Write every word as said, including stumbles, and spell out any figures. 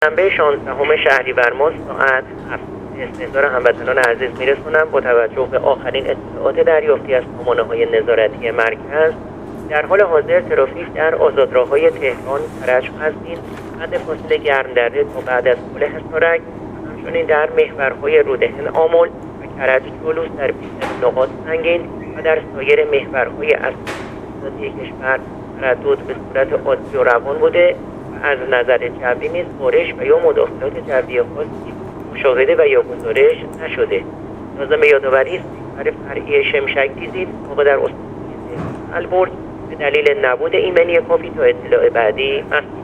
شنبه شانزدهم شهریور ماه ساعت هفت استحضار هموطنان عزیز میرسونم. با توجه به آخرین اطلاعات دریافتی از سامانه‌های نظارتی مرکز، در حال حاضر ترافیک در آزادراه‌های تهران، کرج، قزوین، حد فاصله گرمدره تا بعد از پل حصارک، همچنین در محورهای رودهن آمل و کرج جلوس در بیشتر نقاط سنگین و در سایر محورهای اصلی کشور تردد به صورت عادی و روان بوده و از نظر جوی نیز بارش و یا مداخلات جوی خاصی مشاهده و یا گزارش نشده. لازم به یادآوری است برای فرعی شمشک دیزید موقع در استان البرز به دلیل نبود ایمنی کافی تا اطلاع بعدی مسئول